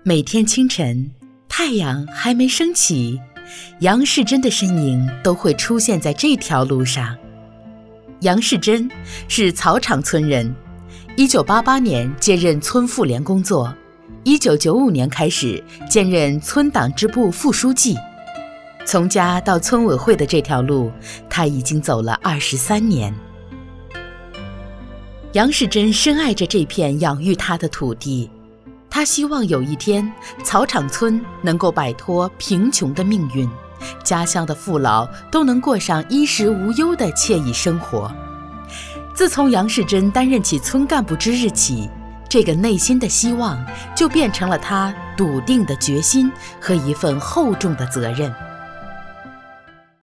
每天清晨，太阳还没升起，杨世珍的身影都会出现在这条路上。杨世珍是草场村人，1988年接任村妇联工作，1995年开始兼任村党支部副书记。从家到村委会的这条路，他已经走了23年。杨世珍深爱着这片养育他的土地，他希望有一天草场村能够摆脱贫穷的命运，家乡的父老都能过上衣食无忧的惬意生活。自从杨世珍担任起村干部之日起，这个内心的希望就变成了他笃定的决心和一份厚重的责任。